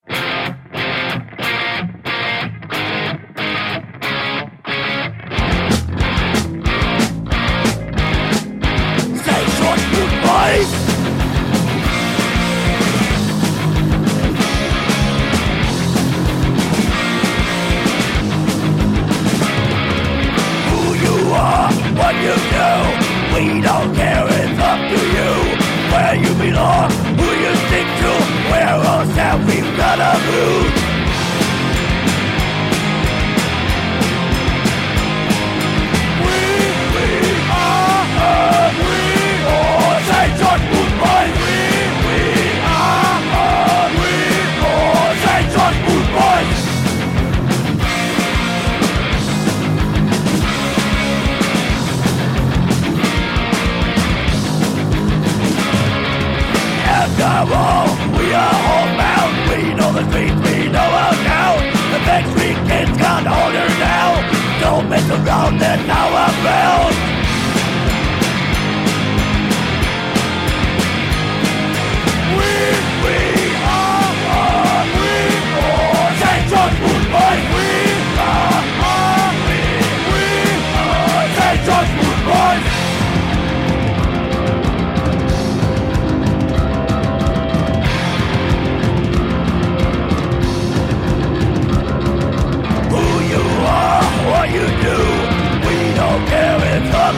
St. George Boot Boys! What you do, we don't care, it's up to you. Where you belong, who you stick to, we're all self, we've got a blue. We are St. George Boot Boys. We are St. George Boot Boys. After all, we are homebound. We know the streets, we know our town. The next weekend can't hold her now. Don't mess around, that's how I'm bound. We are St. George Boot Boys. We are St. George Boot Boys. What you do, we don't care, it's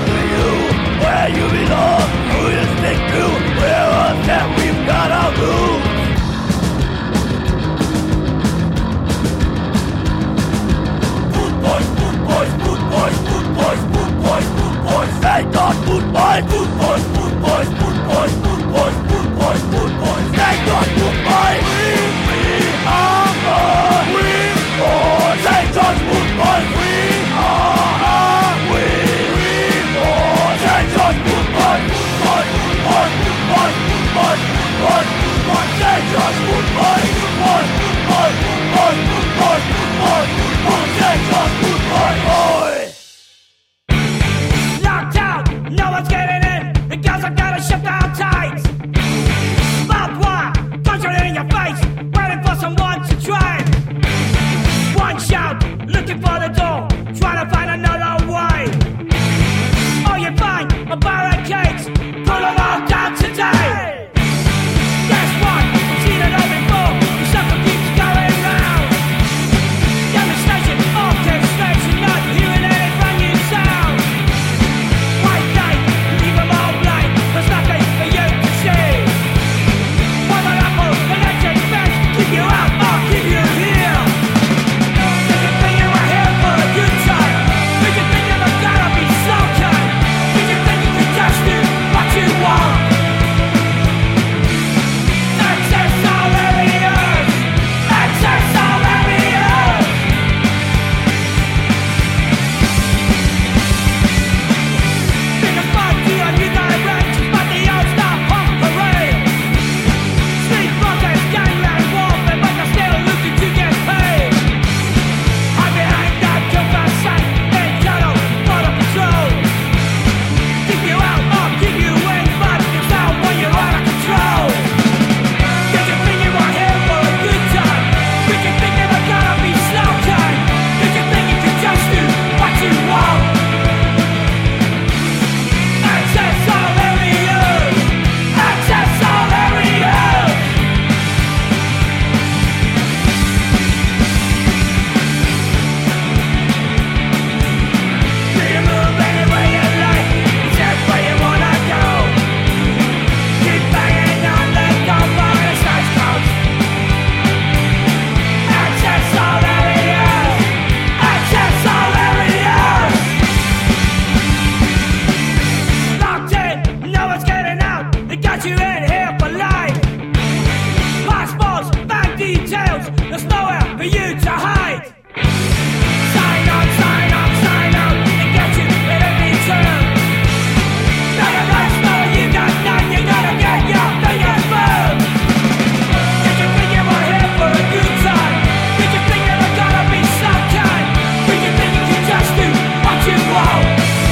got you in here for life. Passports, bank details, there's nowhere for you to hide. Sign up, sign up, sign up, and get you in every turn. None of us know you got none, you gotta get your fingers burned. Did you think you were here for a good time? Did you think you were gonna be some kind? Did you think you could just do what you want?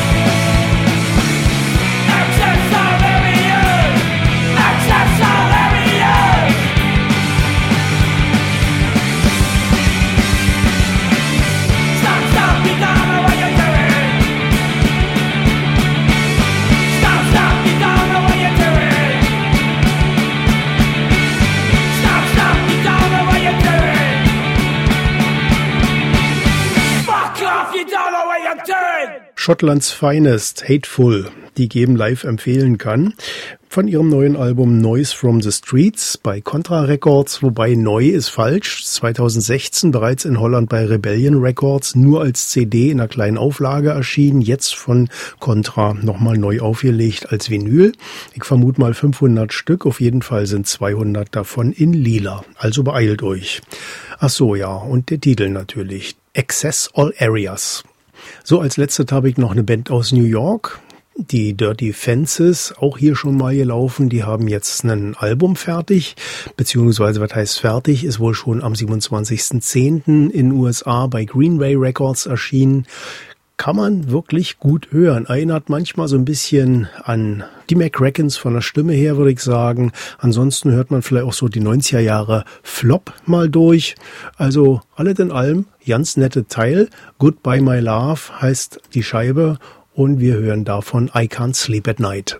Access all areas, access all areas. Stop, stop, you don't know what you're doing. Stop, stop, you don't know what you're doing. Stop, stop, you don't know what you're doing. Fuck off, you don't know what you're doing. Schottlands Finest, Hateful, die geben live empfehlen kann, von ihrem neuen Album Noise from the Streets bei Contra Records, wobei neu ist falsch, 2016 bereits in Holland bei Rebellion Records, nur als CD in einer kleinen Auflage erschienen, jetzt von Contra nochmal neu aufgelegt als Vinyl. Ich vermute mal 500 Stück, auf jeden Fall sind 200 davon in lila, also beeilt euch. Ach so, ja, und der Titel natürlich, Access All Areas. So, als letztes habe ich noch eine Band aus New York, die Dirty Fences, auch hier schon mal gelaufen. Die haben jetzt ein Album fertig, beziehungsweise was heißt fertig, ist wohl schon am 27.10. in den USA bei Greenway Records erschienen. Kann man wirklich gut hören. Erinnert manchmal so ein bisschen an die McCrackens von der Stimme her, würde ich sagen. Ansonsten hört man vielleicht auch so die 90er Jahre Flop mal durch. Also alles in allem, ganz nette Teil. Goodbye My Love heißt die Scheibe und wir hören davon I Can't Sleep at Night.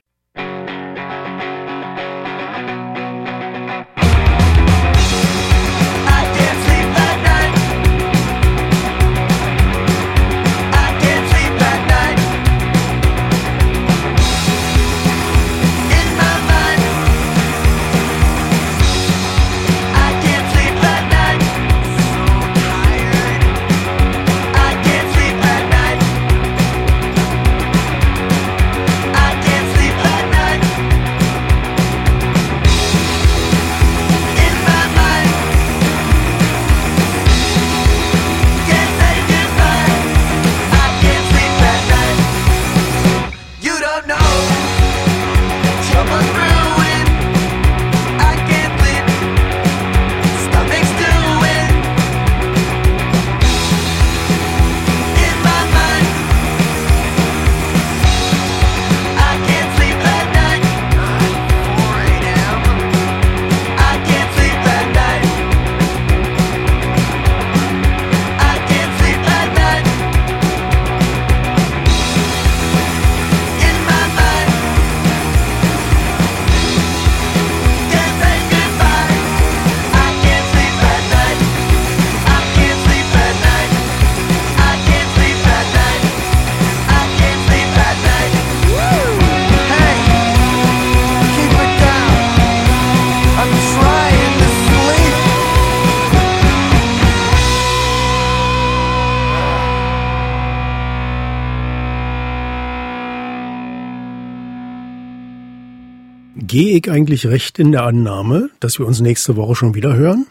Gehe ich eigentlich recht in der Annahme, dass wir uns nächste Woche schon wieder hören?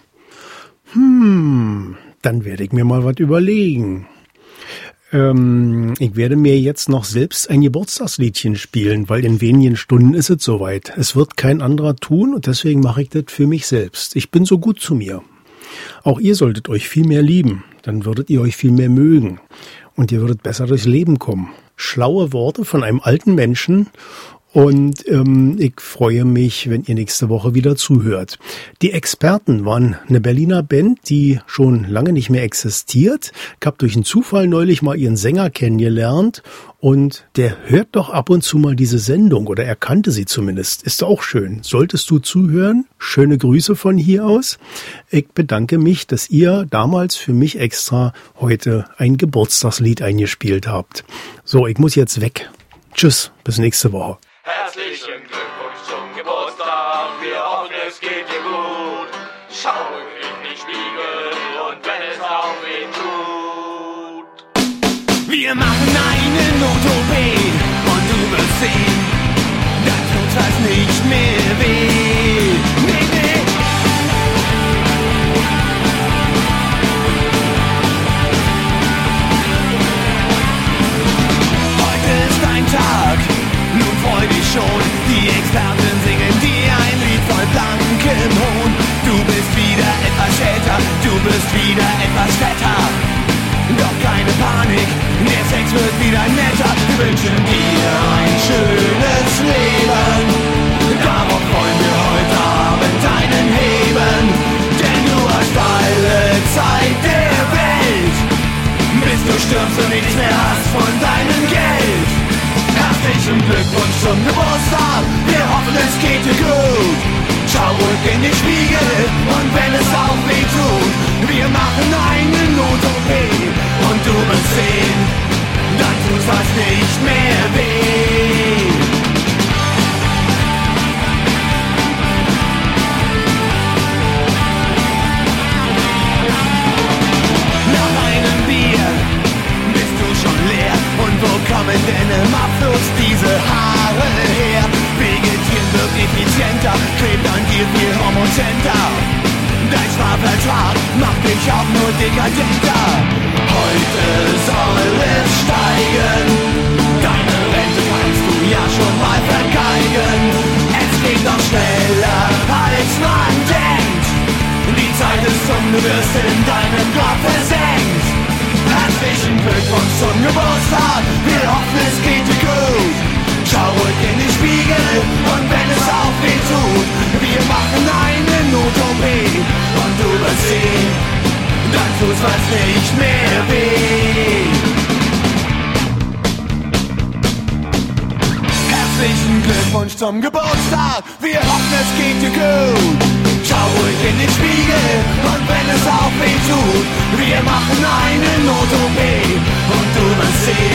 Dann werde ich mir mal was überlegen. Ich werde mir jetzt noch selbst ein Geburtstagsliedchen spielen, weil in wenigen Stunden ist es soweit. Es wird kein anderer tun und deswegen mache ich das für mich selbst. Ich bin so gut zu mir. Auch ihr solltet euch viel mehr lieben, dann würdet ihr euch viel mehr mögen und ihr würdet besser durchs Leben kommen. Schlaue Worte von einem alten Menschen. Und ich freue mich, wenn ihr nächste Woche wieder zuhört. Die Experten waren eine Berliner Band, die schon lange nicht mehr existiert. Ich habe durch einen Zufall neulich mal ihren Sänger kennengelernt und der hört doch ab und zu mal diese Sendung oder er kannte sie zumindest. Ist auch schön. Solltest du zuhören? Schöne Grüße von hier aus. Ich bedanke mich, dass ihr damals für mich extra heute ein Geburtstagslied eingespielt habt. So, ich muss jetzt weg. Tschüss, bis nächste Woche. Herzlichen Glückwunsch zum Geburtstag, wir hoffen es geht dir gut. Schau in den Spiegel und wenn es auch weh tut. Wir machen eine Not-OP und du wirst sehen, das tut das nicht mehr bist wieder etwas fetter. Doch keine Panik, der Sex wird wieder netter. Wir wünschen dir ein schönes Leben. Darauf wollen wir heute Abend einen heben. Denn du hast alle Zeit der Welt, bis du stirbst und nichts mehr hast von deinem Geld. Herzlichen Glückwunsch zum Geburtstag, wir hoffen es geht dir gut. Schau ruhig in den Spiegel und wenn es auch weh tut, wir machen eine Not-OP und du wirst sehen, dann tut's fast nicht mehr weh. Nach einem Bier bist du schon leer und wo kommen denn im Abfluss diese Haare her? Vegetieren wirkt effizienter, klebt an dir viel Hormonzenter. Dein Sparvertrag macht dich auch nur dekadenter. Heute soll es steigen, deine Rente kannst du ja schon mal vergeigen. Es geht noch schneller als man denkt, die Zeit ist um, du wirst in deinem Grab versenkt. Herzlichen Glückwunsch zum Geburtstag, wir hoffen es geht dir gut. Schau ruhig in den Spiegel und wenn es auch weh tut, wir machen eine Not-OP und du wirst sehen, dann tut's fast nicht mehr weh. Herzlichen Glückwunsch zum Geburtstag, wir hoffen es geht dir gut. Schau ruhig in den Spiegel und wenn es auch weh tut, wir machen eine Not-OP und du wirst sehen,